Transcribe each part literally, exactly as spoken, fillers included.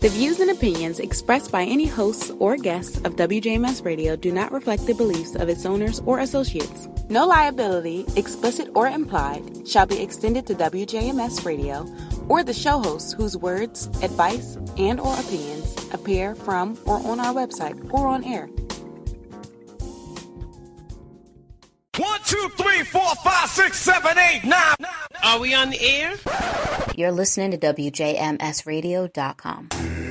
The views and opinions expressed by any hosts or guests of W J M S Radio do not reflect the beliefs of its owners or associates. No liability, explicit or implied, shall be extended to W J M S Radio or the show hosts whose words, advice, and or opinions appear from or on our website or on air. One, two, three, four, five, six, seven, eight, nine. Are we on the air? You're listening to W J M S radio dot com.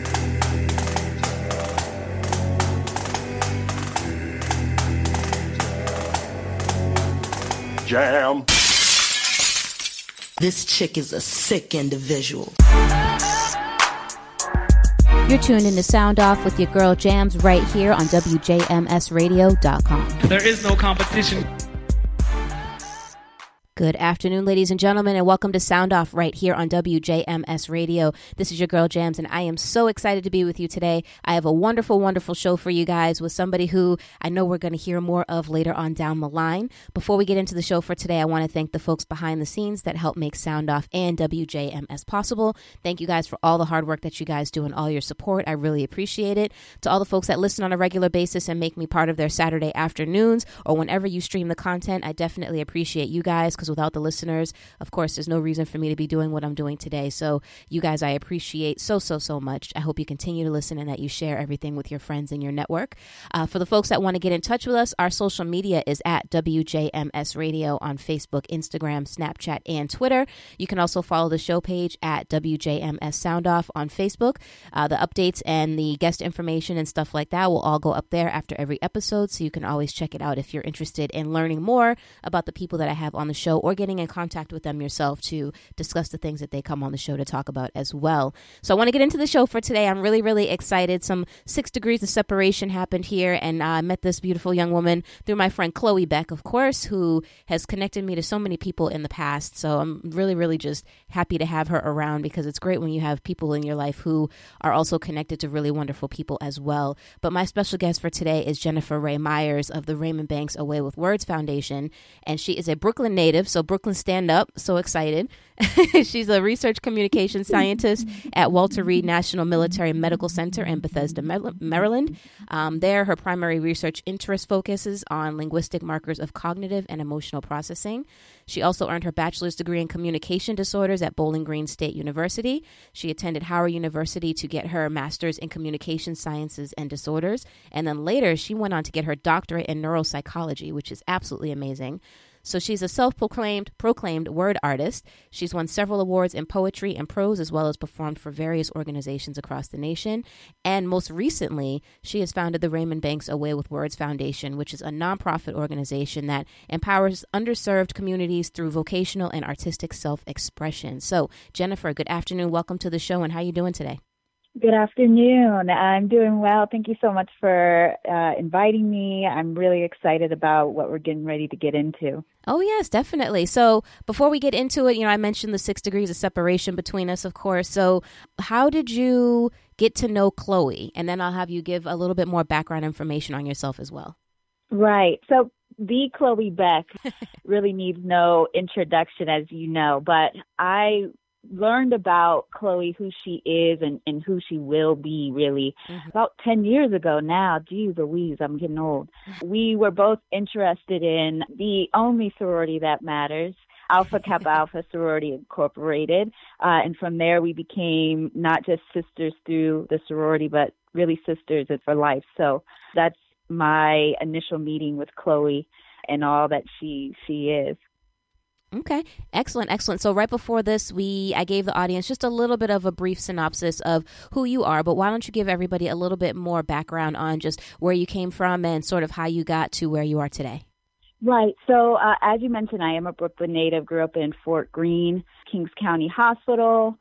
Jam. This chick is a sick individual. You're tuned in to Sound Off with your girl Jams right here on W J M S radio dot com. There is no competition. Good afternoon, ladies and gentlemen, and welcome to Sound Off right here on W J M S Radio. This is your girl Jams, and I am so excited to be with you today. I have a wonderful, wonderful show for you guys with somebody who I know we're going to hear more of later on down the line. Before we get into the show for today, I want to thank the folks behind the scenes that help make Sound Off and W J M S possible. Thank you guys for all the hard work that you guys do and all your support. I really appreciate it. To all the folks that listen on a regular basis and make me part of their Saturday afternoons or whenever you stream the content, I definitely appreciate you guys, because without the listeners, of course, there's no reason for me to be doing what I'm doing today. So you guys, I appreciate so, so, so much. I hope you continue to listen and that you share everything with your friends in your network. Uh, for the folks that want to get in touch with us, our social media is at W J M S Radio on Facebook, Instagram, Snapchat, and Twitter. You can also follow the show page at W J M S Sound Off on Facebook. Uh, the updates and the guest information and stuff like that will all go up there after every episode, so you can always check it out if you're interested in learning more about the people that I have on the show or getting in contact with them yourself to discuss the things that they come on the show to talk about as well. So I want to get into the show for today. I'm really, really excited. Some six degrees of separation happened here, and I uh, met this beautiful young woman through my friend Chloe Beck, of course, who has connected me to so many people in the past. So I'm really, really just happy to have her around, because it's great when you have people in your life who are also connected to really wonderful people as well. But my special guest for today is Jennifer Rae Myers of the Raymond Banks Away with Words Foundation, and she is a Brooklyn native, so Brooklyn stand up. So excited. She's a research communication scientist at Walter Reed National Military Medical Center in Bethesda, Maryland. Um, there, her primary research interest focuses on linguistic markers of cognitive and emotional processing. She also earned her bachelor's degree in communication disorders at Bowling Green State University. She attended Howard University to get her master's in communication sciences and disorders. And then later, she went on to get her doctorate in neuropsychology, which is absolutely amazing. So she's a self-proclaimed proclaimed word artist. She's won several awards in poetry and prose, as well as performed for various organizations across the nation. And most recently, she has founded the Raymond Banks Away with Words Foundation, which is a nonprofit organization that empowers underserved communities through vocational and artistic self-expression. So, Jennifer, good afternoon. Welcome to the show, and how are you doing today? Good afternoon. I'm doing well. Thank you so much for uh, inviting me. I'm really excited about what we're getting ready to get into. Oh, yes, definitely. So before we get into it, you know, I mentioned the six degrees of separation between us, of course. So how did you get to know Chloe? And then I'll have you give a little bit more background information on yourself as well. Right. So the Chloe Beck really needs no introduction, as you know, but I learned about Chloe, who she is and, and who she will be, really, mm-hmm. about ten years ago now. Geez Louise, I'm getting old. We were both interested in the only sorority that matters, Alpha Kappa Alpha Sorority Incorporated. Uh, and from there, we became not just sisters through the sorority, but really sisters for life. So that's my initial meeting with Chloe and all that she she is. Okay, excellent, excellent. So right before this, we I gave the audience just a little bit of a brief synopsis of who you are, but why don't you give everybody a little bit more background on just where you came from and sort of how you got to where you are today? Right. So uh, as you mentioned, I am a Brooklyn native, grew up in Fort Greene, Kings County Hospital,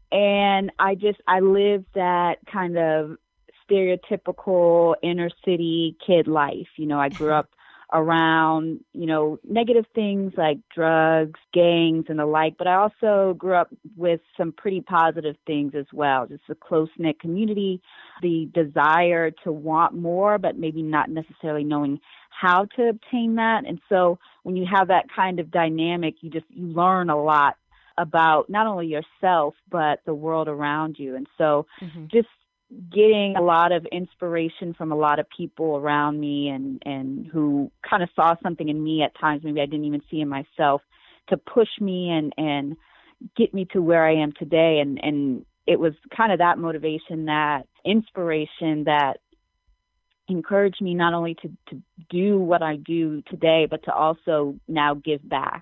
and I just, I lived that kind of stereotypical inner city kid life. You know, I grew up around, you know, negative things like drugs, gangs, and the like. But I also grew up with some pretty positive things as well. Just a close-knit community, the desire to want more, but maybe not necessarily knowing how to obtain that. And so when you have that kind of dynamic, you just, you learn a lot about not only yourself, but the world around you. And so mm-hmm. just getting a lot of inspiration from a lot of people around me and, and who kind of saw something in me at times maybe I didn't even see in myself to push me and, and get me to where I am today. And, and it was kind of that motivation, that inspiration that encouraged me not only to, to do what I do today, but to also now give back.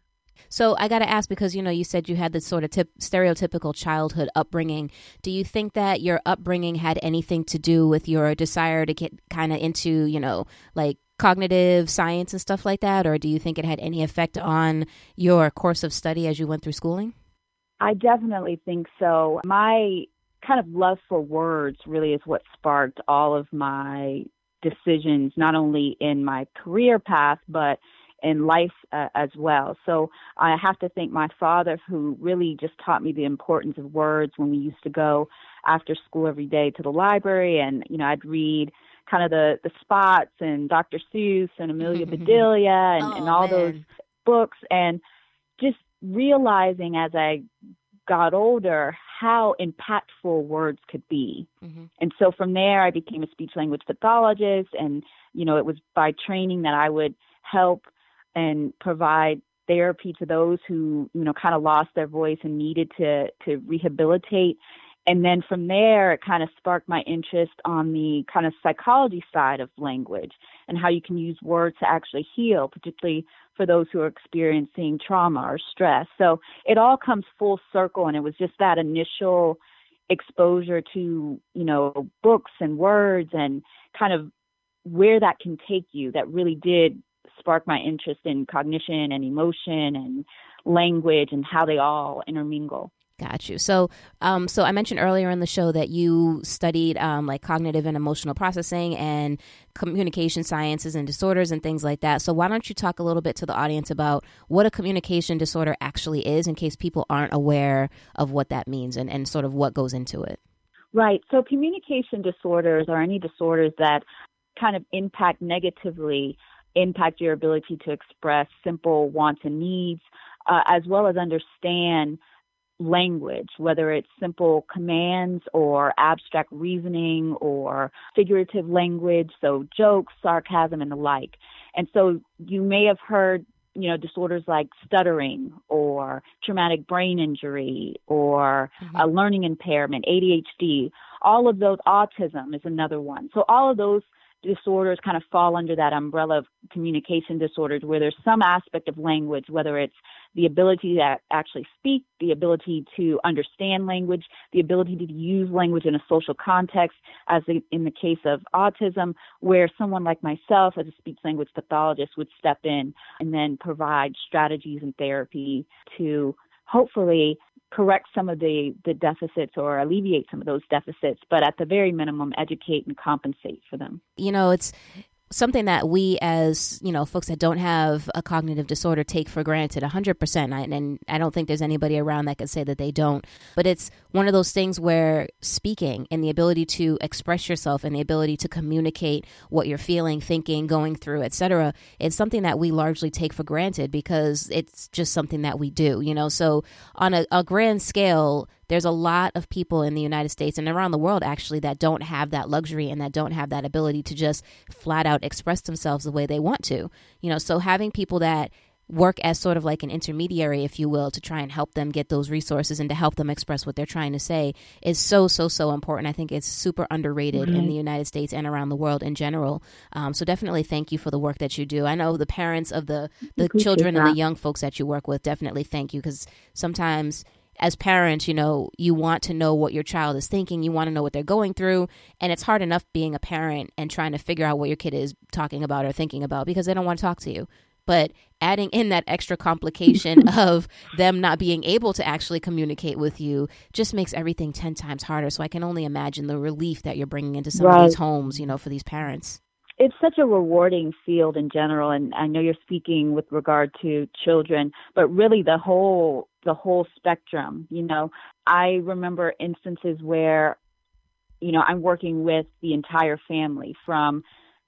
So I got to ask, because, you know, you said you had this sort of tip, stereotypical childhood upbringing. Do you think that your upbringing had anything to do with your desire to get kind of into, you know, like cognitive science and stuff like that? Or do you think it had any effect on your course of study as you went through schooling? I definitely think so. My kind of love for words really is what sparked all of my decisions, not only in my career path, but in life uh, as well. So I have to thank my father, who really just taught me the importance of words when we used to go after school every day to the library. And, you know, I'd read kind of the, the Spots and Doctor Seuss and Amelia Bedelia and, oh, and all man. those books. And just realizing as I got older how impactful words could be. Mm-hmm. And so from there, I became a speech language pathologist. And, you know, it was by training that I would help and provide therapy to those who, you know, kind of lost their voice and needed to, to rehabilitate. And then from there, it kind of sparked my interest on the kind of psychology side of language and how you can use words to actually heal, particularly for those who are experiencing trauma or stress. So it all comes full circle. And it was just that initial exposure to, you know, books and words and kind of where that can take you that really did spark my interest in cognition and emotion and language and how they all intermingle. Got you. So, um, so I mentioned earlier in the show that you studied um, like cognitive and emotional processing and communication sciences and disorders and things like that. So why don't you talk a little bit to the audience about what a communication disorder actually is, in case people aren't aware of what that means and, and sort of what goes into it? Right. So communication disorders are any disorders that kind of impact negatively, impact your ability to express simple wants and needs, uh, as well as understand language, whether it's simple commands or abstract reasoning or figurative language, so jokes, sarcasm, and the like. And so you may have heard, you know, disorders like stuttering or traumatic brain injury or mm-hmm. a learning impairment, A D H D. All of those, autism is another one. So all of those disorders kind of fall under that umbrella of communication disorders, where there's some aspect of language, whether it's the ability to actually speak, the ability to understand language, the ability to use language in a social context, as in the case of autism, where someone like myself as a speech language pathologist would step in and then provide strategies and therapy to hopefully correct some of the, the deficits or alleviate some of those deficits, but at the very minimum, educate and compensate for them. You know, it's something that we as, you know, folks that don't have a cognitive disorder take for granted one hundred percent. I, and I don't think there's anybody around that could say that they don't. But it's one of those things where speaking and the ability to express yourself and the ability to communicate what you're feeling, thinking, going through, et cetera, it's something that we largely take for granted because it's just something that we do, you know. So on a, a grand scale, there's a lot of people in the United States and around the world, actually, that don't have that luxury and that don't have that ability to just flat out express themselves the way they want to. You know, so having people that work as sort of like an intermediary, if you will, to try and help them get those resources and to help them express what they're trying to say is so, so, so important. I think it's super underrated mm-hmm. in the United States and around the world in general. Um, so definitely thank you for the work that you do. I know the parents of the, the children and the young folks that you work with, definitely thank you, because sometimes as parents, you know, you want to know what your child is thinking. You want to know what they're going through. And it's hard enough being a parent and trying to figure out what your kid is talking about or thinking about because they don't want to talk to you. But adding in that extra complication of them not being able to actually communicate with you just makes everything ten times harder. So I can only imagine the relief that you're bringing into some right. of these homes, you know, for these parents. It's such a rewarding field in general, and I know you're speaking with regard to children, but really the whole the whole spectrum. You know, I remember instances where, you know, I'm working with the entire family, from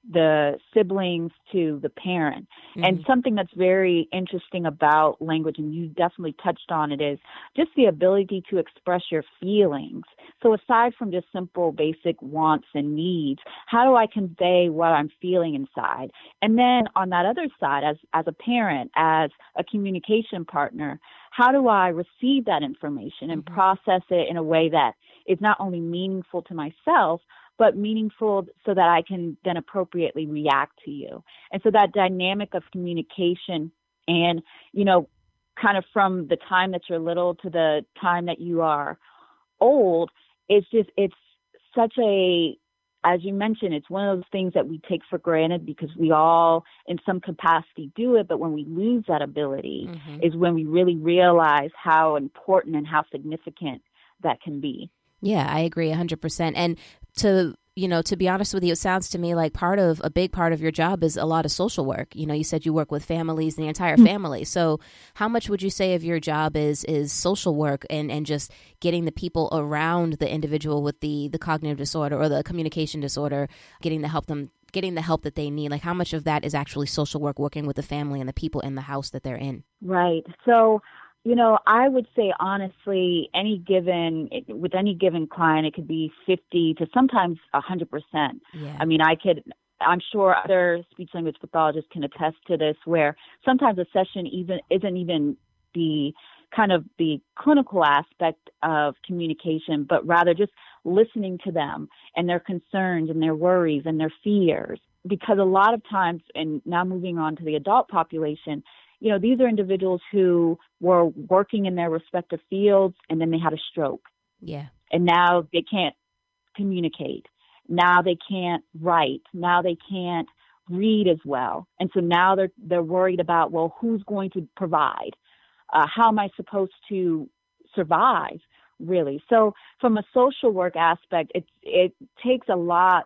the siblings to the parent. Mm-hmm. And something that's very interesting about language, and you definitely touched on it, is just the ability to express your feelings. So aside from just simple basic wants and needs, how do I convey what I'm feeling inside? And then on that other side, as, as a parent, as a communication partner, how do I receive that information and mm-hmm. process it in a way that is not only meaningful to myself, but meaningful so that I can then appropriately react to you. And so that dynamic of communication and, you know, kind of from the time that you're little to the time that you are old, it's just, it's such a, as you mentioned, it's one of those things that we take for granted because we all in some capacity do it. But when we lose that ability mm-hmm. is when we really realize how important and how significant that can be. Yeah, I agree one hundred percent. And to, you know, to be honest with you, it sounds to me like part of a big part of your job is a lot of social work. You know, you said you work with families, the entire mm-hmm. family. So how much would you say of your job is is social work and, and just getting the people around the individual with the, the cognitive disorder or the communication disorder, getting the help them getting the help that they need? Like how much of that is actually social work, working with the family and the people in the house that they're in? Right. So you know, I would say honestly, any given, with any given client, it could be fifty to sometimes one hundred percent. Yeah. I mean, I could, I'm sure other speech language pathologists can attest to this, where sometimes a session even isn't even the kind of the clinical aspect of communication, but rather just listening to them and their concerns and their worries and their fears. Because a lot of times, and now moving on to the adult population, you know, these are individuals who were working in their respective fields and then they had a stroke. Yeah. And now they can't communicate. Now they can't write. Now they can't read as well. And so now they're they're worried about, well, who's going to provide? Uh, how am I supposed to survive, really? So from a social work aspect, it, it takes a lot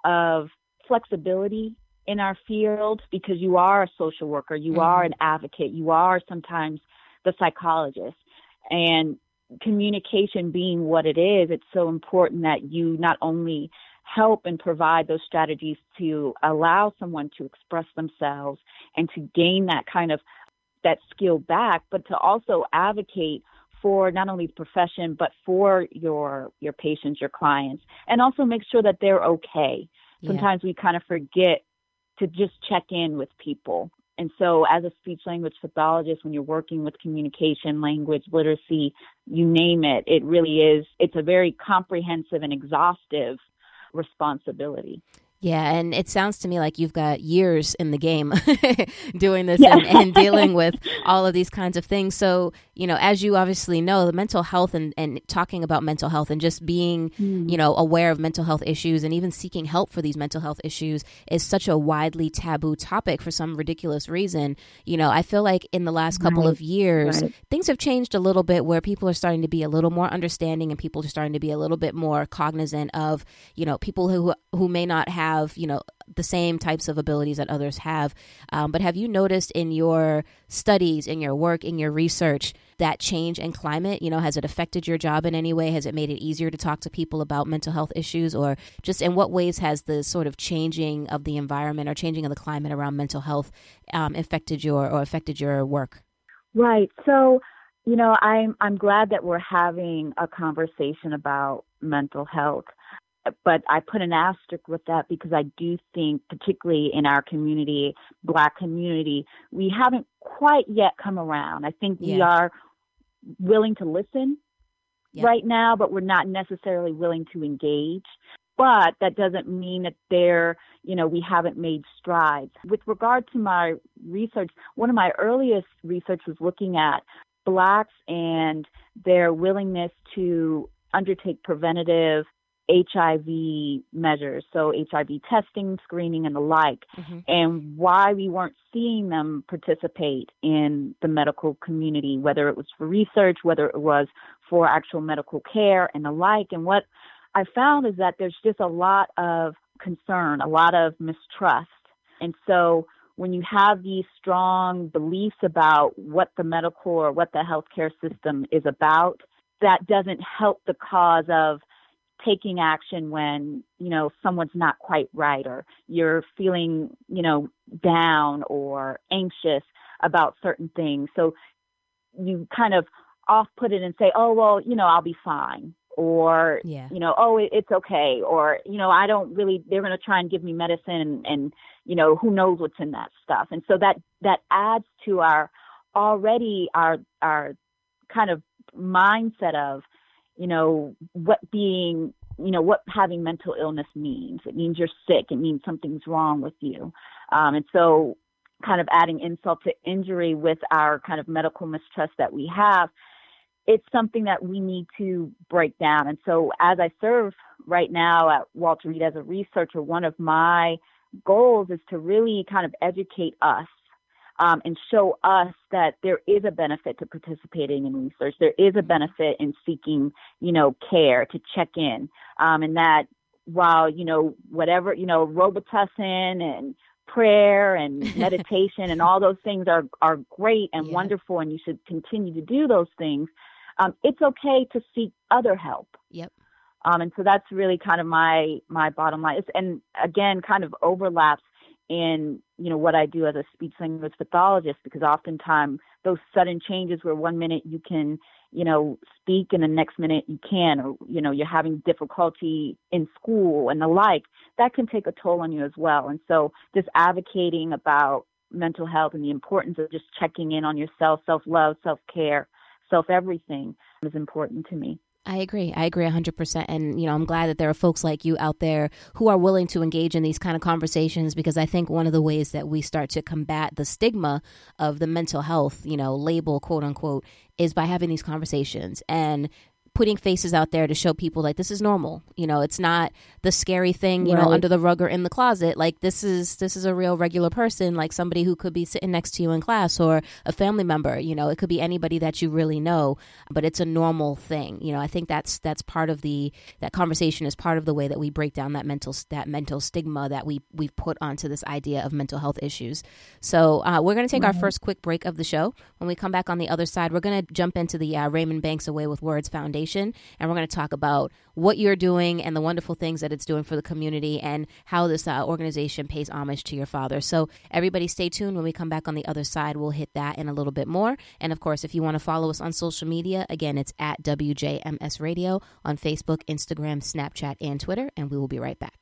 of flexibility in our field, because you are a social worker, you mm-hmm. are an advocate, you are sometimes the psychologist. And communication being what it is, it's so important that you not only help and provide those strategies to allow someone to express themselves and to gain that kind of that skill back, but to also advocate for not only the profession, but for your your patients, your clients, and also make sure that they're okay. Yeah. Sometimes we kind of forget to just check in with people. And so as a speech language pathologist, when you're working with communication, language, literacy, you name it, it really is, it's a very comprehensive and exhaustive responsibility. Yeah, and it sounds to me like you've got years in the game doing this yeah. and, and dealing with all of these kinds of things. So, you know, as you obviously know, the mental health and, and talking about mental health and just being, mm. you know, aware of mental health issues and even seeking help for these mental health issues is such a widely taboo topic for some ridiculous reason. You know, I feel like in the last couple right. of years, right. things have changed a little bit where people are starting to be a little more understanding and people are starting to be a little bit more cognizant of, you know, people who who may not have have, you know, the same types of abilities that others have. Um, but have you noticed in your studies, in your work, in your research, that change in climate? You know, has it affected your job in any way? Has it made it easier to talk to people about mental health issues? Or just in what ways has the sort of changing of the environment or changing of the climate around mental health um, affected your or affected your work? Right. So, you know, I'm I'm glad that we're having a conversation about mental health. But I put an asterisk with that because I do think, particularly in our community, Black community, we haven't quite yet come around. I think yeah. we are willing to listen yeah. right now, but we're not necessarily willing to engage. But that doesn't mean that they're, you know, we haven't made strides. With regard to my research, one of my earliest research was looking at Blacks and their willingness to undertake preventative H I V measures, so H I V testing, screening, and the like, mm-hmm. and why we weren't seeing them participate in the medical community, whether it was for research, whether it was for actual medical care, and the like. And what I found is that there's just a lot of concern, a lot of mistrust. And so when you have these strong beliefs about what the medical or what the healthcare system is about, that doesn't help the cause of taking action when, you know, someone's not quite right, or you're feeling, you know, down or anxious about certain things. So you kind of off put it and say, oh, well, you know, I'll be fine. Or, yeah. you know, oh, it, it's okay. Or, you know, I don't really, they're going to try and give me medicine and, and, you know, who knows what's in that stuff. And so that, that adds to our already our, our kind of mindset of, you know, what being, you know, what having mental illness means. It means you're sick. It means something's wrong with you. Um, and so kind of adding insult to injury with our kind of medical mistrust that we have, it's something that we need to break down. And so as I serve right now at Walter Reed as a researcher, one of my goals is to really kind of educate us um, and show us that there is a benefit to participating in research. There is a benefit in seeking, you know, care, to check in. Um, and that while, you know, whatever, you know, Robitussin and prayer and meditation and all those things are, are great and yeah. wonderful, and you should continue to do those things. Um, it's okay to seek other help. Yep. Um, and so that's really kind of my, my bottom line. It's, and again, kind of overlaps in, you know, what I do as a speech language pathologist, because oftentimes those sudden changes where one minute you can, you know, speak and the next minute you can, or, you know, you're having difficulty in school and the like, that can take a toll on you as well. And so just advocating about mental health and the importance of just checking in on yourself, self-love, self-care, self-everything is important to me. I agree. I agree one hundred percent. And, you know, I'm glad that there are folks like you out there who are willing to engage in these kind of conversations, because I think one of the ways that we start to combat the stigma of the mental health, you know, label, quote unquote, is by having these conversations and putting faces out there to show people like this is normal. You know, it's not the scary thing, you right. know, under the rug or in the closet. Like this is this is a real regular person, like somebody who could be sitting next to you in class, or a family member. You know, it could be anybody that you really know, but it's a normal thing. You know, I think that's that's part of the that conversation is part of the way that we break down that mental that mental stigma that we we've put onto this idea of mental health issues. So uh, we're going to take mm-hmm. our first quick break of the show. When we come back on the other side, we're going to jump into the uh, Raymond Banks Away with Words Foundation. And we're going to talk about what you're doing and the wonderful things that it's doing for the community, and how this uh, organization pays homage to your father. So everybody stay tuned. When we come back on the other side, we'll hit that and a little bit more. And of course, if you want to follow us on social media, again, it's at W J M S Radio on Facebook, Instagram, Snapchat, and Twitter. And we will be right back.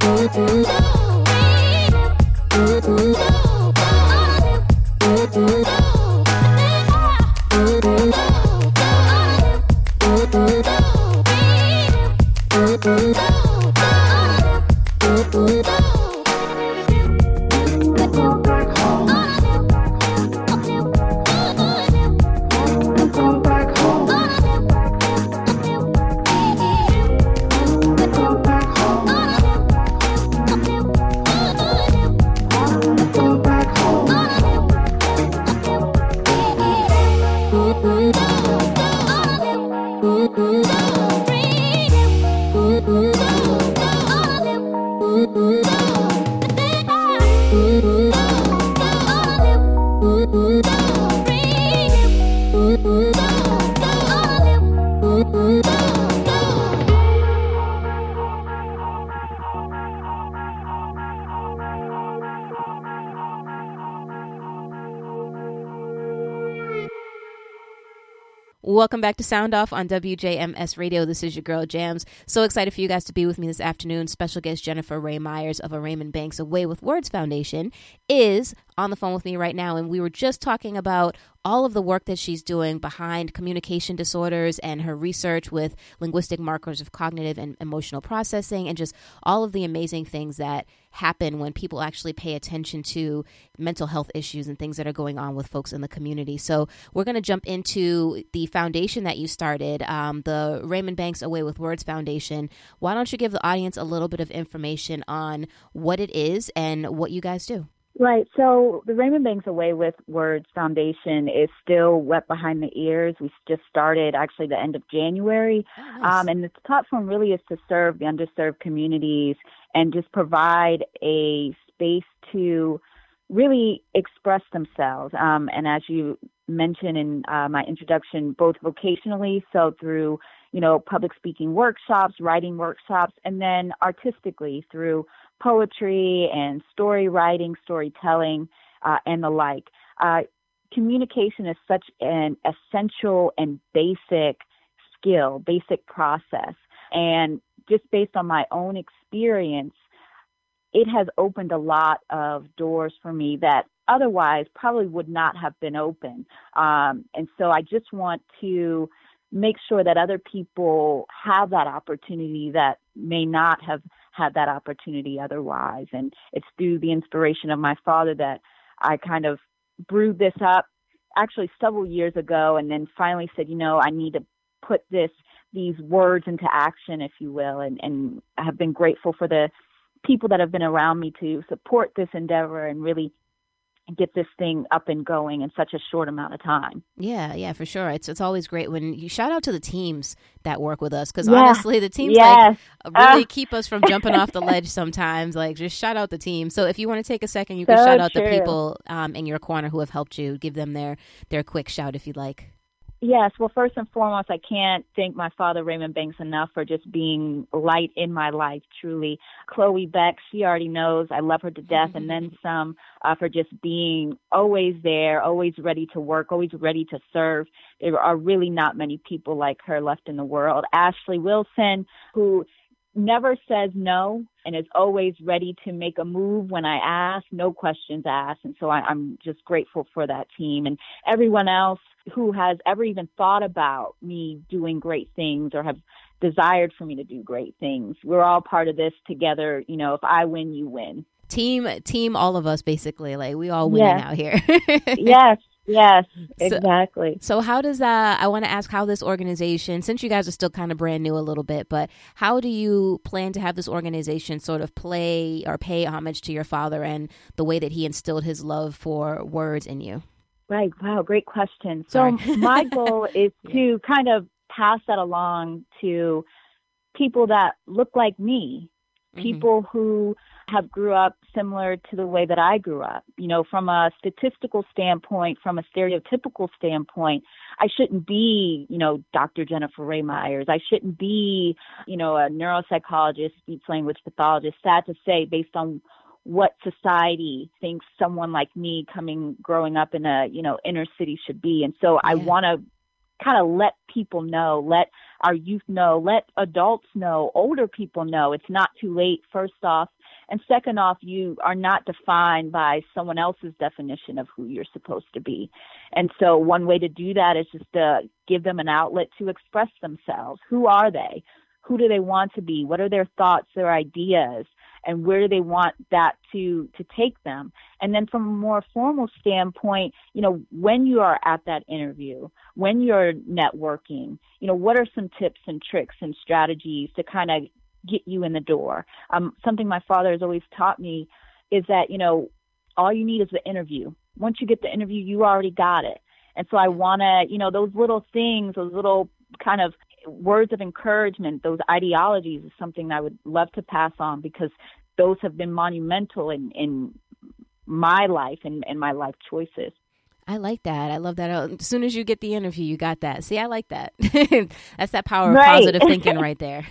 Welcome back to Sound Off on W J M S Radio. This is your girl Jams. So excited for you guys to be with me this afternoon. Special guest Jennifer Ray Myers of a Raymond Banks Away with Words Foundation is on the phone with me right now. And we were just talking about all of the work that she's doing behind communication disorders and her research with linguistic markers of cognitive and emotional processing and just all of the amazing things that happen when people actually pay attention to mental health issues and things that are going on with folks in the community. So we're going to jump into the foundation that you started, um, the Raymond Banks Away with Words Foundation. Why don't you give the audience a little bit of information on what it is and what you guys do? Right. So the Raymond Banks Away with Words Foundation is still wet behind the ears. We just started actually the end of January. Oh, nice. um, and the platform really is to serve the underserved communities and just provide a space to really express themselves. Um, and as you mentioned in uh, my introduction, both vocationally, so through, you know, public speaking workshops, writing workshops, and then artistically through poetry and story writing, storytelling, uh, and the like. Uh, communication is such an essential and basic skill, basic process. And just based on my own experience, it has opened a lot of doors for me that otherwise probably would not have been open. Um, and so I just want to make sure that other people have that opportunity that may not have had that opportunity otherwise. And it's through the inspiration of my father that I kind of brewed this up actually several years ago, and then finally said, you know, I need to put this, these words into action, if you will. And, and I have been grateful for the people that have been around me to support this endeavor and really get this thing up and going in such a short amount of time. Yeah, yeah, for sure. It's it's always great when you shout out to the teams that work with us, because yeah. honestly, the teams yes. like really uh. keep us from jumping off the ledge sometimes. Like, just shout out the team. So if you want to take a second, you can so shout out true. the people um, in your corner who have helped you. Give them their their quick shout if you'd like. Yes. Well, first and foremost, I can't thank my father, Raymond Banks, enough for just being light in my life, truly. Chloe Beck, she already knows I love her to death, and then some, uh, for just being always there, always ready to work, always ready to serve. There are really not many people like her left in the world. Ashley Wilson, who never says no and is always ready to make a move when I ask, no questions asked. And so I, I'm just grateful for that team. And everyone else who has ever even thought about me doing great things or have desired for me to do great things. We're all part of this together. You know, if I win, you win. Team, team, all of us, basically. Like, we all winning yes. out here. yes. Yes, exactly. So, so how does that, I want to ask how this organization, since you guys are still kind of brand new a little bit, but how do you plan to have this organization sort of play or pay homage to your father and the way that he instilled his love for words in you? Right. Wow. Great question. So my goal is to kind of pass that along to people that look like me, people mm-hmm. who have grew up similar to the way that I grew up. You know, from a statistical standpoint, from a stereotypical standpoint, I shouldn't be, you know, Doctor Jennifer Ray Myers. I shouldn't be, you know, a neuropsychologist, speech language pathologist. Sad to say, based on what society thinks someone like me coming, growing up in a, you know, inner city should be. And so yeah. I want to kind of let people know, let our youth know, let adults know, older people know it's not too late, first off. And second off, you are not defined by someone else's definition of who you're supposed to be. And so one way to do that is just to give them an outlet to express themselves. Who are they? Who do they want to be? What are their thoughts, their ideas? And where do they want that to, to take them? And then from a more formal standpoint, you know, when you are at that interview, when you're networking, you know, what are some tips and tricks and strategies to kind of get you in the door? Um, something my father has always taught me is that, you know, all you need is the interview. Once you get the interview, you already got it. And so I want to, you know, those little things, those little kind of words of encouragement, those ideologies is something I would love to pass on, because those have been monumental in, in my life and, and my life choices. I like that. I love that. As soon as you get the interview, you got that. See, I like that. That's that power of right. positive thinking right there.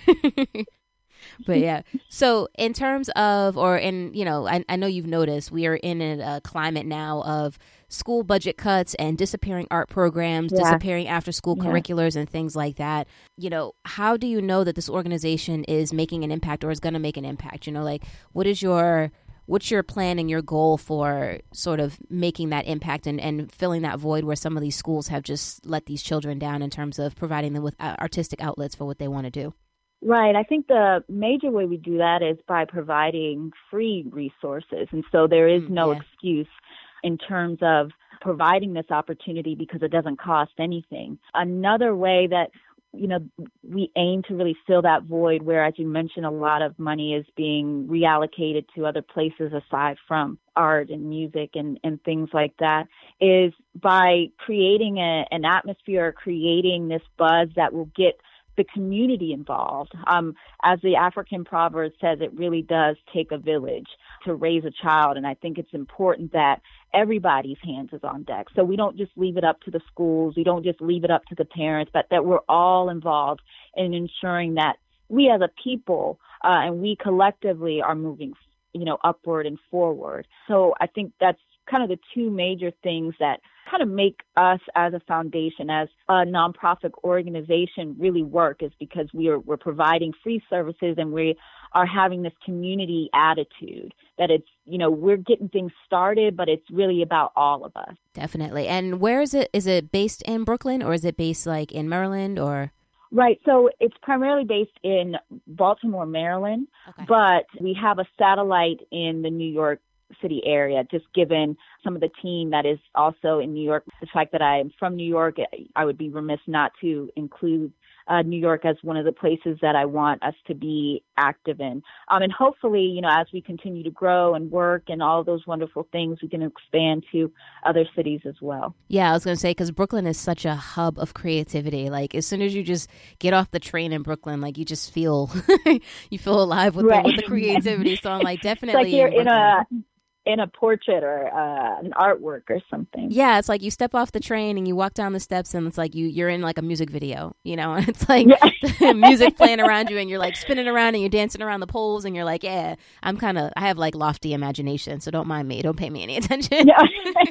But yeah, so in terms of, or in, you know, I, I know you've noticed we are in a, a climate now of school budget cuts and disappearing art programs, yeah. disappearing after school yeah. curriculars and things like that. You know, how do you know that this organization is making an impact or is going to make an impact? You know, like what is your, what's your plan and your goal for sort of making that impact and, and filling that void where some of these schools have just let these children down in terms of providing them with artistic outlets for what they want to do? Right. I think the major way we do that is by providing free resources. And so there is no yeah. excuse in terms of providing this opportunity because it doesn't cost anything. Another way that, you know, we aim to really fill that void where, as you mentioned, a lot of money is being reallocated to other places aside from art and music and, and things like that, is by creating a, an atmosphere, creating this buzz that will get the community involved. Um, as the African proverb says, it really does take a village to raise a child. And I think it's important that everybody's hands is on deck. So we don't just leave it up to the schools. We don't just leave it up to the parents, but that we're all involved in ensuring that we as a people uh, and we collectively are moving, you know, upward and forward. So I think that's kind of the two major things that kind of make us as a foundation, as a nonprofit organization really work, is because we are, we're providing free services and we are having this community attitude that it's, you know, we're getting things started, but it's really about all of us. Definitely. And where is it? Is it based in Brooklyn or is it based like in Maryland or? Right. So it's primarily based in Baltimore, Maryland, okay. but we have a satellite in the New York City area, just given some of the team that is also in New York. The fact that I am from New York, I would be remiss not to include uh, New York as one of the places that I want us to be active in. Um, and hopefully, you know, as we continue to grow and work and all of those wonderful things, we can expand to other cities as well. Yeah, I was going to say, because Brooklyn is such a hub of creativity. Like, as soon as you just get off the train in Brooklyn, like, you just feel, you feel alive with, right. the, with the creativity. So I'm like, definitely. It's like you're in, in a... in a portrait or uh, an artwork or something. Yeah, it's like you step off the train and you walk down the steps and it's like you, you're in like a music video, you know, and it's like yeah. music playing around you and you're like spinning around and you're dancing around the poles and you're like, yeah, I'm kind of, I have like lofty imagination, so don't mind me. Don't pay me any attention. Yeah.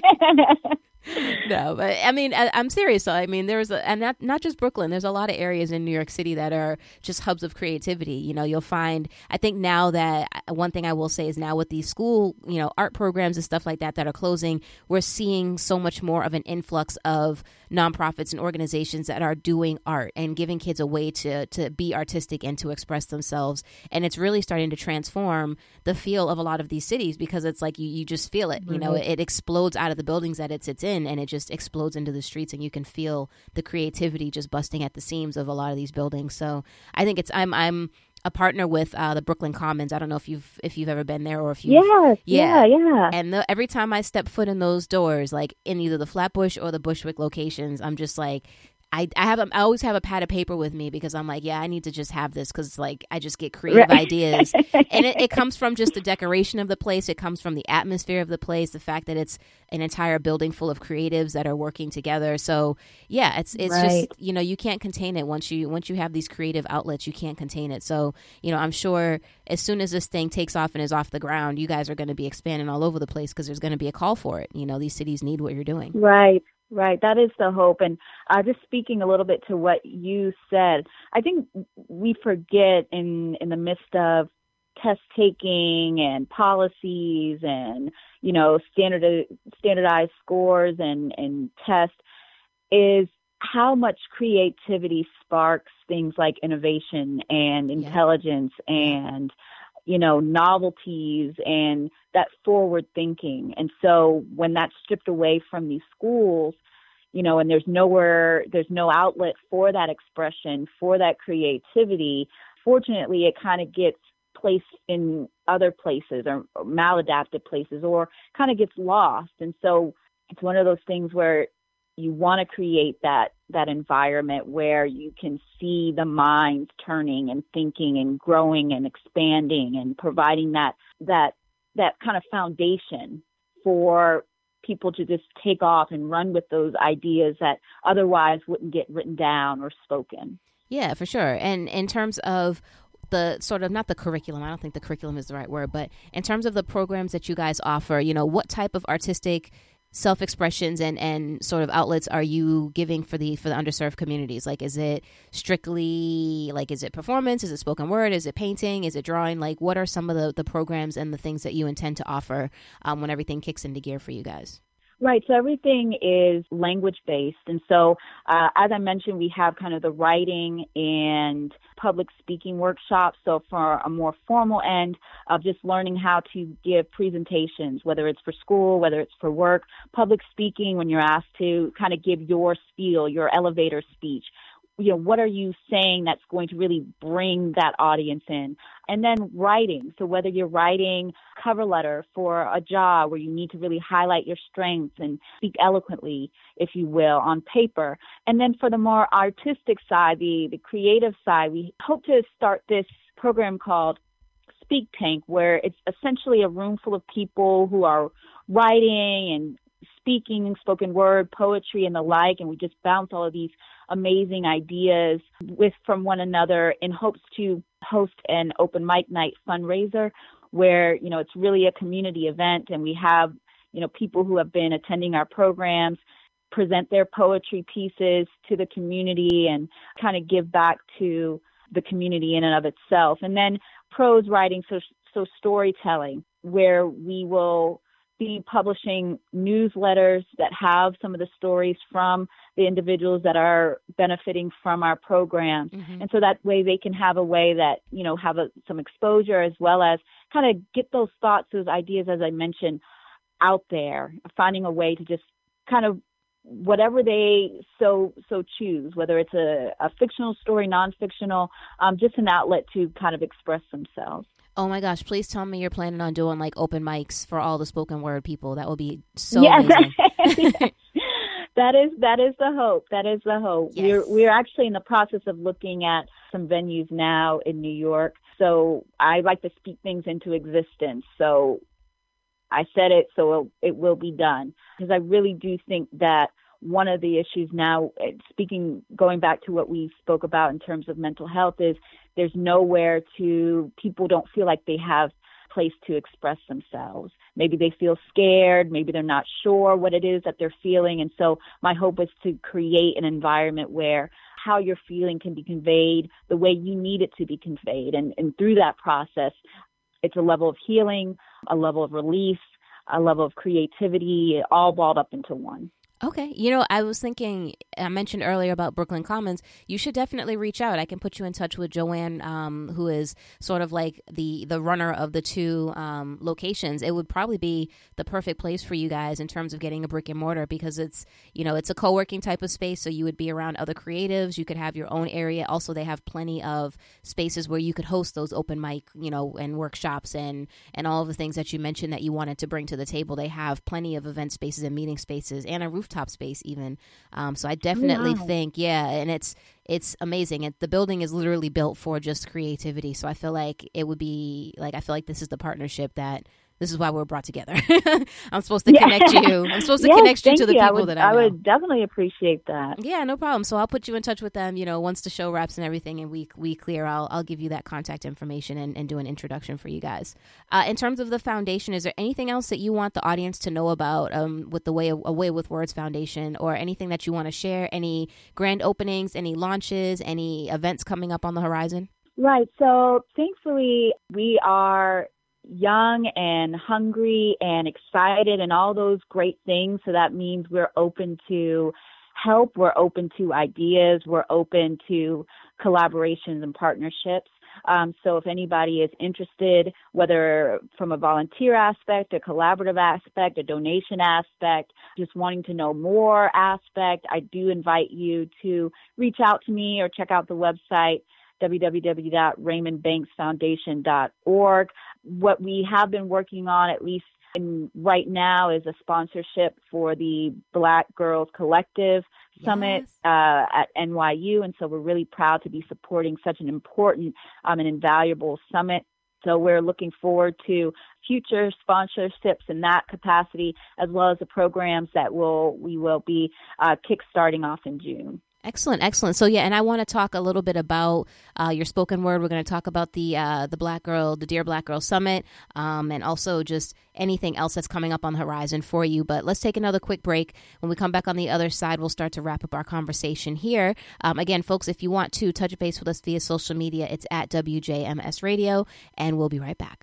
No, but I mean, I, I'm serious. So, I mean, there's a, and not, not just Brooklyn, there's a lot of areas in New York City that are just hubs of creativity. You know, you'll find, I think now that one thing I will say is now with these school, you know, art programs and stuff like that that are closing, we're seeing so much more of an influx of nonprofits and organizations that are doing art and giving kids a way to, to be artistic and to express themselves. And it's really starting to transform the feel of a lot of these cities because it's like you, you just feel it, mm-hmm. you know, it, it explodes out of the buildings that it sits in. And it just explodes into the streets and you can feel the creativity just busting at the seams of a lot of these buildings. So I think it's, I'm, I'm a partner with uh, the Brooklyn Commons. I don't know if you've, if you've ever been there or if you Yes, yeah, yeah. yeah. And the, every time I step foot in those doors, like in either the Flatbush or the Bushwick locations, I'm just like, I, I have a, I always have a pad of paper with me because I'm like, yeah, I need to just have this because like I just get creative right. ideas. And it, it comes from just the decoration of the place. It comes from the atmosphere of the place, the fact that it's an entire building full of creatives that are working together. So yeah, it's it's right. just, you know, you can't contain it. Once you once you have these creative outlets, you can't contain it. So, you know, I'm sure as soon as this thing takes off and is off the ground, you guys are going to be expanding all over the place because there's going to be a call for it. You know, these cities need what you're doing. Right. Right. That is the hope. And uh, just speaking a little bit to what you said, I think we forget in, in the midst of test taking and policies and, you know, standard, standardized scores and, and tests is how much creativity sparks things like innovation and intelligence yeah. and, you know, novelties and that forward thinking. And so when that's stripped away from these schools, you know, and there's nowhere, there's no outlet for that expression, for that creativity, fortunately, it kind of gets placed in other places or, or maladapted places or kind of gets lost. And so it's one of those things where you want to create that that environment where you can see the minds turning and thinking and growing and expanding and providing that that that kind of foundation for people to just take off and run with those ideas that otherwise wouldn't get written down or spoken. Yeah, for sure. And in terms of the sort of, not the curriculum, I don't think the curriculum is the right word, but in terms of the programs that you guys offer, you know, what type of artistic self-expressions and, and sort of outlets are you giving for the for the underserved communities? Like, is it strictly, like, is it performance? Is it spoken word? Is it painting? Is it drawing? Like, what are some of the, the programs and the things that you intend to offer um, when everything kicks into gear for you guys? Right. So everything is language-based. And so, uh, as I mentioned, we have kind of the writing and public speaking workshops. So for a more formal end of just learning how to give presentations, whether it's for school, whether it's for work, public speaking when you're asked to kind of give your spiel, your elevator speech. You know, what are you saying that's going to really bring that audience in? And then writing. So whether you're writing a cover letter for a job where you need to really highlight your strengths and speak eloquently, if you will, on paper. And then for the more artistic side, the, the creative side, we hope to start this program called Speak Tank, where it's essentially a room full of people who are writing and speaking, spoken word, poetry, and the like, and we just bounce all of these amazing ideas with from one another in hopes to host an open mic night fundraiser where, you know, it's really a community event, and we have, you know, people who have been attending our programs present their poetry pieces to the community and kind of give back to the community in and of itself. And then prose writing, so so storytelling, where we will be publishing newsletters that have some of the stories from the individuals that are benefiting from our program. Mm-hmm. And so that way they can have a way that, you know, have a, some exposure as well as kind of get those thoughts, those ideas, as I mentioned, out there, finding a way to just kind of whatever they so so choose, whether it's a, a fictional story, non-fictional, um, just an outlet to kind of express themselves. Oh my gosh, please tell me you're planning on doing like open mics for all the spoken word people. That would be so yes. amazing. That is that is the hope. That is the hope. Yes. We're we're actually in the process of looking at some venues now in New York. So I like to speak things into existence. So I said it, so it, it will be done. Because I really do think that one of the issues now, speaking, going back to what we spoke about in terms of mental health, is there's nowhere to, people don't feel like they have a place to express themselves. Maybe they feel scared, maybe they're not sure what it is that they're feeling. And so my hope is to create an environment where how you're feeling can be conveyed the way you need it to be conveyed. And, and through that process, it's a level of healing, a level of release, a level of creativity, all balled up into one. Okay. You know, I was thinking, I mentioned earlier about Brooklyn Commons. You should definitely reach out. I can put you in touch with Joanne, um, who is sort of like the, the runner of the two um, locations. It would probably be the perfect place for you guys in terms of getting a brick and mortar because it's, you know, it's a co-working type of space. So you would be around other creatives. You could have your own area. Also, they have plenty of spaces where you could host those open mic, you know, and workshops and, and all of the things that you mentioned that you wanted to bring to the table. They have plenty of event spaces and meeting spaces and a roof top space even. Um, so I definitely wow. think, yeah, and it's it's amazing. It, the building is literally built for just creativity. So I feel like it would be like, I feel like this is the partnership that This is why we're brought together. I'm supposed to yeah. connect you. I'm supposed to yes, connect you to the you. people I would, that I know. I would definitely appreciate that. Yeah, no problem. So I'll put you in touch with them, you know, once the show wraps and everything and we we clear, I'll I'll give you that contact information and, and do an introduction for you guys. Uh, in terms of the foundation, is there anything else that you want the audience to know about um, with the Way, Away with Words Foundation, or anything that you want to share? Any grand openings, any launches, any events coming up on the horizon? Right. So thankfully, we are young and hungry and excited and all those great things. So that means we're open to help. We're open to ideas. We're open to collaborations and partnerships. Um, so if anybody is interested, whether from a volunteer aspect, a collaborative aspect, a donation aspect, just wanting to know more aspect, I do invite you to reach out to me or check out the website, w w w dot raymond banks foundation dot org. What we have been working on, at least in, right now, is a sponsorship for the Black Girls Collective yes. Summit uh, at N Y U. And so we're really proud to be supporting such an important um, and invaluable summit. So we're looking forward to future sponsorships in that capacity, as well as the programs that will we will be uh, kickstarting off in June. Excellent, excellent. So yeah, and I want to talk a little bit about uh, your spoken word. We're going to talk about the uh, the Black Girl, the Dear Black Girl Summit, um, and also just anything else that's coming up on the horizon for you. But let's take another quick break. When we come back on the other side, we'll start to wrap up our conversation here. Um, again, folks, if you want to touch base with us via social media, it's at W J M S Radio, and we'll be right back.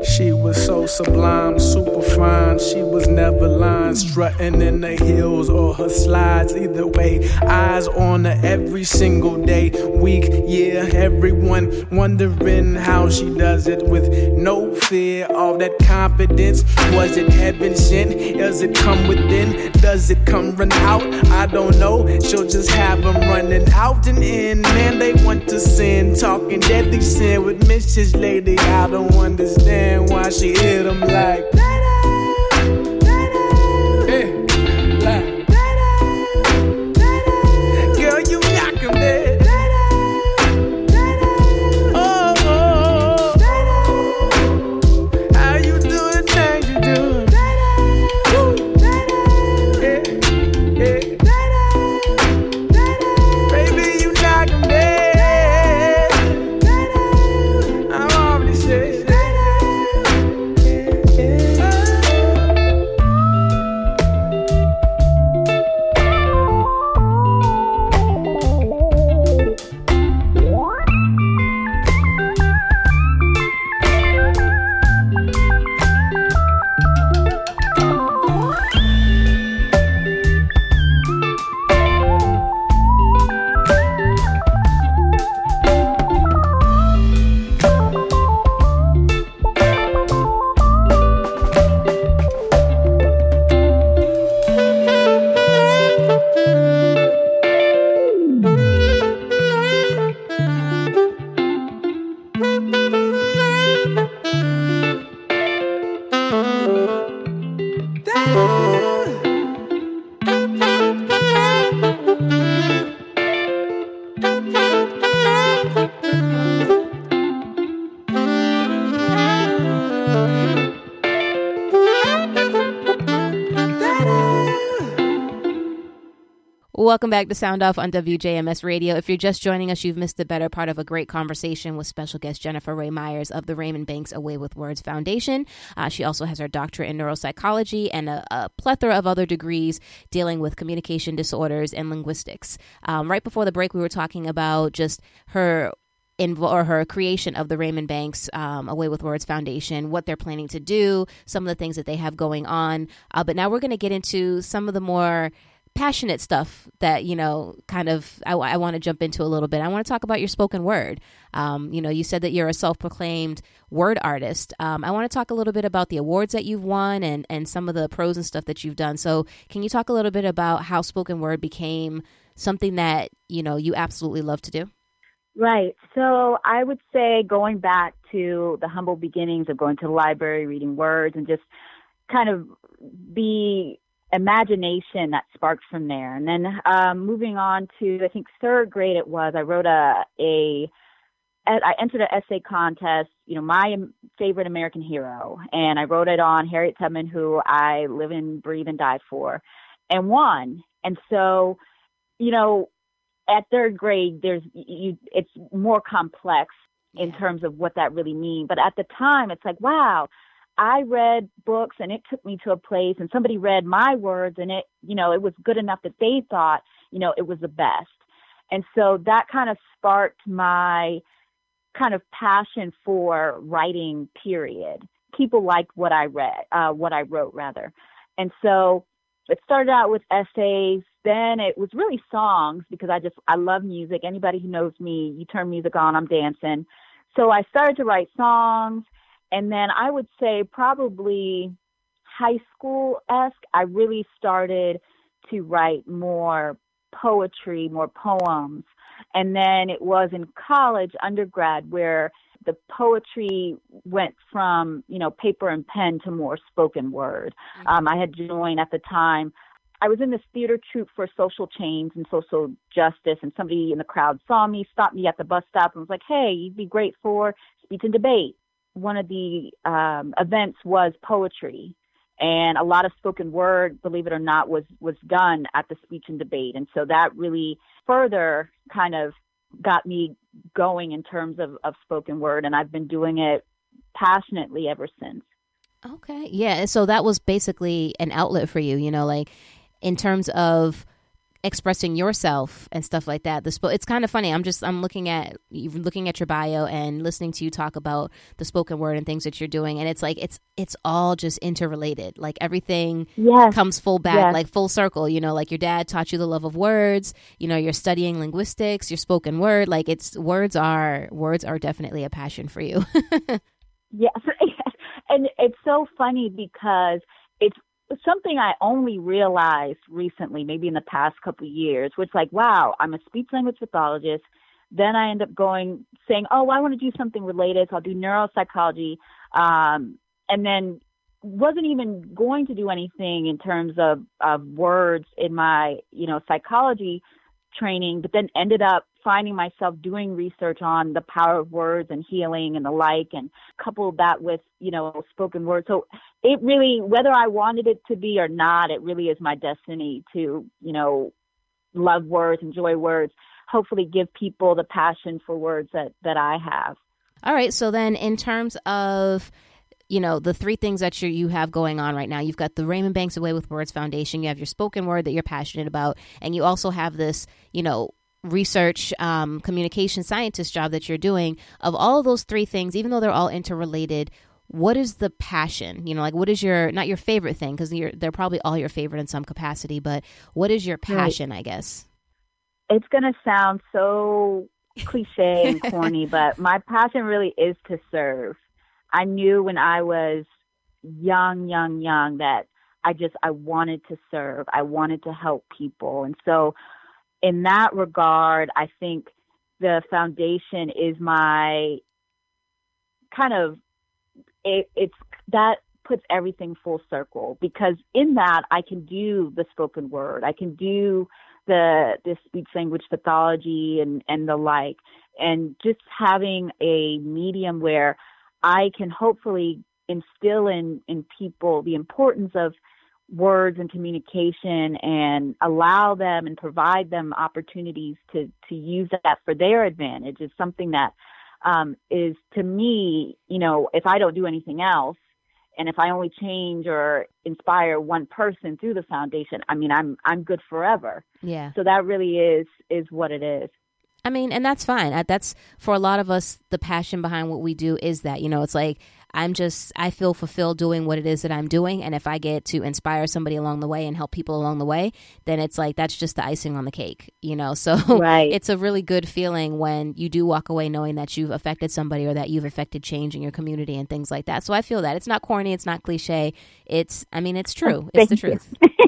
Sublime, super fine, she was never lying, strutting in the heels or or her slides. Either way, eyes on her every single day, week, year. Everyone wondering how she does it with no fear. All that confidence, was it heaven sent? Does it come within? Does it come run out? I don't know. She'll just have them running out and in. Man, they want to sin, talking deadly sin with Missus Lady. I don't understand why she hit them like Welcome back to Sound Off on W J M S Radio. If you're just joining us, you've missed the better part of a great conversation with special guest Jennifer Ray Myers of the Raymond Banks Away with Words Foundation. Uh, she also has her doctorate in neuropsychology and a, a plethora of other degrees dealing with communication disorders and linguistics. Um, right before the break, we were talking about just her In, or her creation of the Raymond Banks um, Away with Words Foundation, what they're planning to do, some of the things that they have going on. Uh, but now we're going to get into some of the more passionate stuff that, you know, kind of I, I want to jump into a little bit. I want to talk about your spoken word. Um, you know, you said that you're a self-proclaimed word artist. Um, I want to talk a little bit about the awards that you've won and, and some of the pros and stuff that you've done. So can you talk a little bit about how spoken word became something that, you know, you absolutely love to do? Right. So I would say going back to the humble beginnings of going to the library, reading words, and just kind of the imagination that sparked from there. And then um, moving on to, I think third grade it was, I wrote a, a, I entered an essay contest, you know, my favorite American hero. And I wrote it on Harriet Tubman, who I live and breathe and die for, and won. And so, you know, at third grade, there's you, it's more complex in yeah. terms of what that really means. But at the time, it's like, wow, I read books and it took me to a place and somebody read my words and it, you know, it was good enough that they thought, you know, it was the best. And so that kind of sparked my kind of passion for writing, period. People liked what I read, uh, what I wrote rather. And so it started out with essays. Then it was really songs because I just, I love music. Anybody who knows me, you turn music on, I'm dancing. So I started to write songs. And then I would say probably high school-esque, I really started to write more poetry, more poems. And then it was in college, undergrad, where the poetry went from, you know, paper and pen to more spoken word. Mm-hmm. Um, I had joined at the time. I was in this theater troupe for social change and social justice, and somebody in the crowd saw me, stopped me at the bus stop, and was like, hey, you'd be great for speech and debate. One of the um, events was poetry, and a lot of spoken word, believe it or not, was, was done at the speech and debate. And so that really further kind of got me going in terms of, of spoken word, and I've been doing it passionately ever since. Okay. Yeah. So that was basically an outlet for you, you know, like in terms of expressing yourself and stuff like that. The sp- it's kind of funny. I'm just I'm looking at looking at your bio and listening to you talk about the spoken word and things that you're doing, and it's like it's it's all just interrelated. Like everything yes. comes full back, yes. like full circle. You know, like your dad taught you the love of words. You know, you're studying linguistics, your spoken word. Like it's words are words are definitely a passion for you. Yes, and it's so funny because it's something I only realized recently, maybe in the past couple of years, which like, wow, I'm a speech language pathologist. Then I end up going, saying, oh, I want to do something related. So I'll do neuropsychology. Um, and then wasn't even going to do anything in terms of, of words in my, you know, psychology training, but then ended up finding myself doing research on the power of words and healing and the like, and coupled that with, you know, spoken word. So it really, whether I wanted it to be or not, it really is my destiny to, you know, love words, enjoy words, hopefully give people the passion for words that, that I have. All right. So then in terms of, you know, the three things that you you have going on right now, you've got the Raymond Banks Away with Words Foundation, you have your spoken word that you're passionate about, and you also have this, you know, research, um, communication scientist job that you're doing. Of all of those three things, even though they're all interrelated, what is the passion? You know, like what is your, not your favorite thing, because they're probably all your favorite in some capacity, but what is your passion, right. I guess? It's going to sound so cliche and corny, but my passion really is to serve. I knew when I was young, young, young that I just, I wanted to serve. I wanted to help people. And so in that regard, I think the foundation is my kind of, it, it's, that puts everything full circle, because in that I can do the spoken word. I can do the, the speech language pathology and, and the like, and just having a medium where I can hopefully instill in, in people the importance of words and communication and allow them and provide them opportunities to, to use that for their advantage is something that um, is, to me, you know, if I don't do anything else, and if I only change or inspire one person through the foundation, I mean, I'm I'm good forever. Yeah. So that really is is what it is. I mean, and that's fine. That's, for a lot of us, the passion behind what we do is that, you know, it's like, I'm just, I feel fulfilled doing what it is that I'm doing. And if I get to inspire somebody along the way and help people along the way, then it's like, that's just the icing on the cake, you know? So right. It's a really good feeling when you do walk away knowing that you've affected somebody or that you've affected change in your community and things like that. So I feel that it's not corny. It's not cliche. It's, I mean, it's true. It's the truth.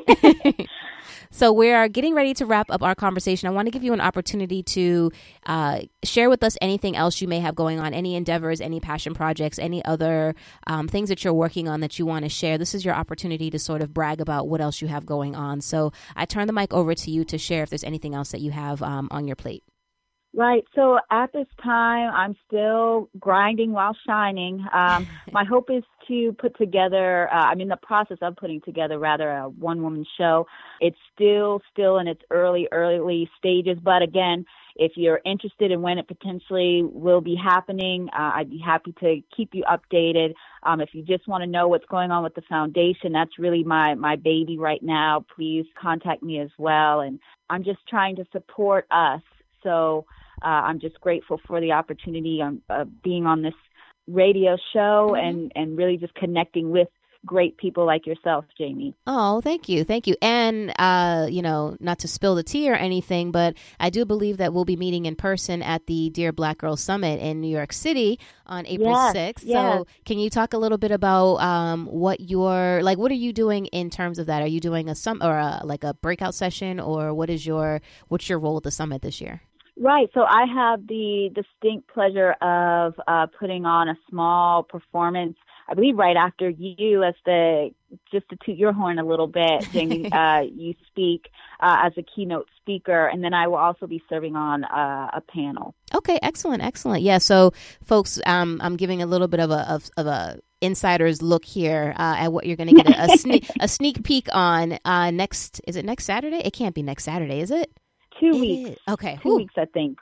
So we are getting ready to wrap up our conversation. I want to give you an opportunity to uh, share with us anything else you may have going on, any endeavors, any passion projects, any other um, things that you're working on that you want to share. This is your opportunity to sort of brag about what else you have going on. So I turn the mic over to you to share if there's anything else that you have um, on your plate. Right. So at this time, I'm still grinding while shining. Um, my hope is to put together, uh, I'm in the process of putting together rather a one-woman show. It's still, still in its early, early stages. But again, if you're interested in when it potentially will be happening, uh, I'd be happy to keep you updated. Um, if you just want to know what's going on with the foundation, that's really my, my baby right now. Please contact me as well. And I'm just trying to support us. So uh, I'm just grateful for the opportunity of uh, being on this radio show mm-hmm. and, and really just connecting with great people like yourself, Jamie. Oh, thank you. Thank you. And, uh, you know, not to spill the tea or anything, but I do believe that we'll be meeting in person at the Dear Black Girls Summit in New York City on April yes, sixth. Yes. So can you talk a little bit about um, what you're, like, what are you doing in terms of that? Are you doing a sum or a, like a breakout session, or what is your, what's your role at the summit this year? Right. So I have the distinct pleasure of uh, putting on a small performance, I believe right after you, as the, just to toot your horn a little bit, Jamie, uh, you speak uh, as a keynote speaker, and then I will also be serving on uh, a panel. Okay, excellent, excellent. Yeah, so folks, um, I'm giving a little bit of a of, of a insider's look here uh, at what you're going to get a, a, sneak, a sneak peek on uh, next, is it next Saturday? It can't be next Saturday, is it? Two it weeks. Is. Okay. Two Ooh. weeks, I think.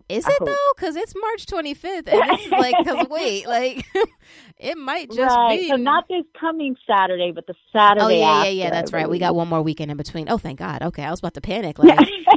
Is I it hope. though? Because it's March twenty-fifth, and this is like, because wait, like it might just right. be. So not this coming Saturday, but the Saturday Oh yeah, yeah, after, yeah. That's I right. We got believe. one more weekend in between. Oh, thank God. Okay, I was about to panic. Like,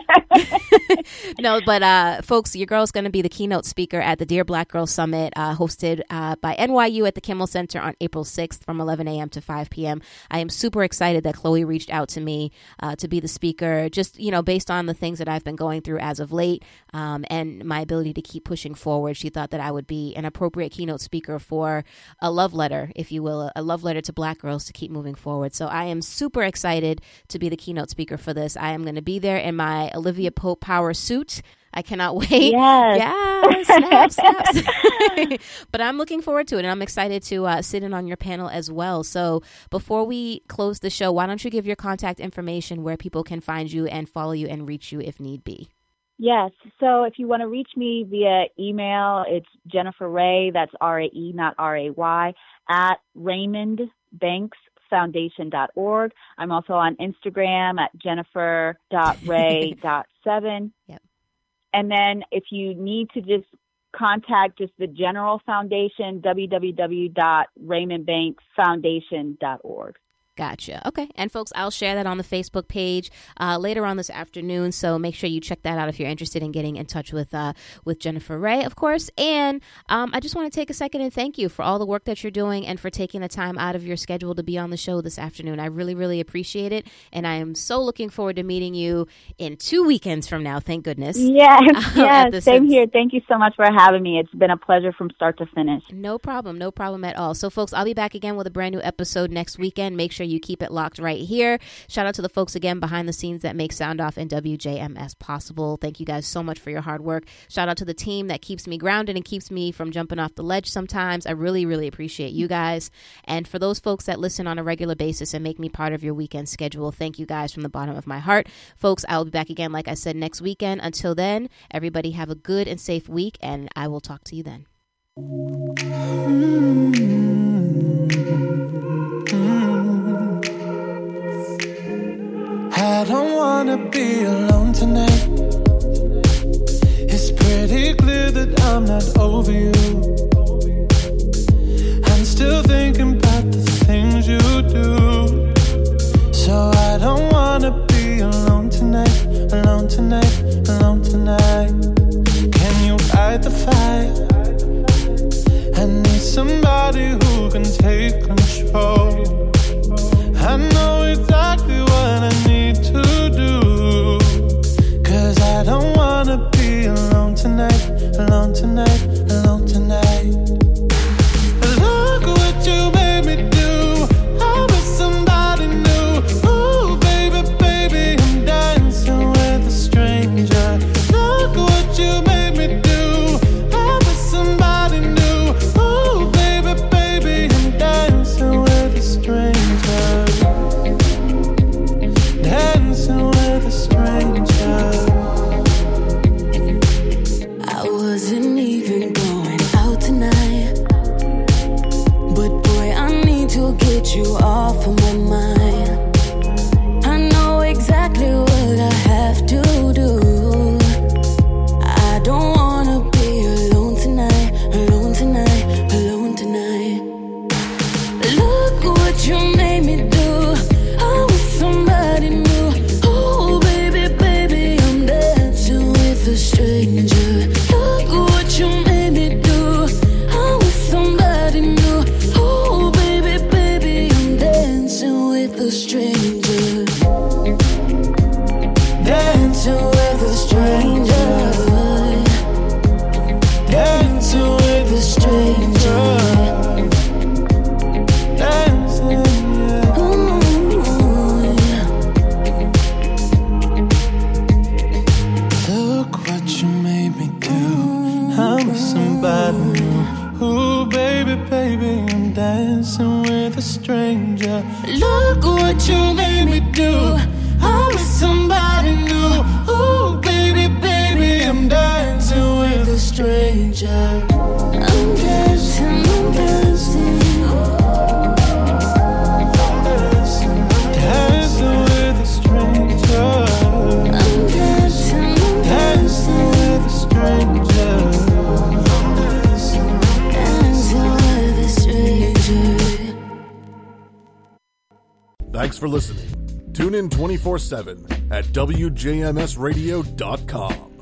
no, but uh, folks, your girl's going to be the keynote speaker at the Dear Black Girl Summit, uh, hosted uh, by N Y U at the Kimmel Center on April sixth from eleven a.m. to five p.m. I am super excited that Chloe reached out to me uh, to be the speaker, just, you know, based on the things that I've been going through as of late, um, and my ability to keep pushing forward. She thought that I would be an appropriate keynote speaker for a love letter, if you will, a love letter to Black girls to keep moving forward. So I am super excited to be the keynote speaker for this. I am going to be there in my Olivia Pope power suit. I cannot wait. Yes. Yes. Snap, snaps. But I'm looking forward to it, and I'm excited to uh, sit in on your panel as well. So before we close the show, why don't you give your contact information where people can find you and follow you and reach you if need be? Yes. So if you want to reach me via email, it's Jennifer Ray, that's R A E, not R A Y, at Raymond Banks Foundation dot org. I'm also on Instagram at jennifer dot ray dot seven. Yep. And then if you need to just contact just the general foundation, w w w dot raymond banks foundation dot org. Gotcha. Okay. And folks, I'll share that on the Facebook page uh, later on this afternoon. So make sure you check that out if you're interested in getting in touch with uh, with Jennifer Ray, of course. And um, I just want to take a second and thank you for all the work that you're doing and for taking the time out of your schedule to be on the show this afternoon. I really, really appreciate it. And I am so looking forward to meeting you in two weekends from now. Thank goodness. Yes. Uh, yes. Same here. Thank you so much for having me. It's been a pleasure from start to finish. No problem. No problem at all. So, folks, I'll be back again with a brand new episode next weekend. Make sure you keep it locked right here. Shout out to the folks again behind the scenes that make Sound Off and W J M S possible. Thank you guys so much for your hard work. Shout out to the team that keeps me grounded and keeps me from jumping off the ledge sometimes. I really, really appreciate you guys. And for those folks that listen on a regular basis and make me part of your weekend schedule, thank you guys from the bottom of my heart. Folks, I'll be back again, like I said, next weekend. Until then, everybody have a good and safe week, and I will talk to you then. I don't wanna be alone tonight. It's pretty clear that I'm not over you. I'm still thinking about the things you do. So I don't wanna be alone tonight. Alone tonight, alone tonight. Can you fight the fire? I need somebody who can take control. I know exactly what I need to do, 'cause I don't wanna be alone tonight, alone tonight, alone tonight. Look what you made me do. I was somebody new. Ooh, baby, baby, I'm dancing with a stranger. Look what you made me do. I was somebody new. Ooh, baby, baby, I'm dancing with a stranger. Dancing with a stranger. I wasn't even going out tonight, but boy, I need to get you off of my mind. I know exactly what I have to do. I don't wanna be alone tonight, alone tonight, alone tonight. Look what you made me do. I was somebody new. Oh, baby, baby, I'm dancing with a stranger. Look what you made me do. I was somebody new. Oh, baby, baby, I'm dancing with a stranger. Dancing with a stranger. Dancing with a stranger. Dancing, yeah. Ooh, yeah. Look what you made me do. I'm with somebody new. Ooh, baby, baby, I'm dancing with a stranger. Look what you made me do. I'm with somebody new. Ooh, baby, baby, I'm dancing with a stranger. I'm dancing, I'm dancing. Dancing with a stranger. I'm dancing, I'm Dancing dancing. with a stranger. Thanks for listening. Tune in twenty-four seven at W J M S radio dot com.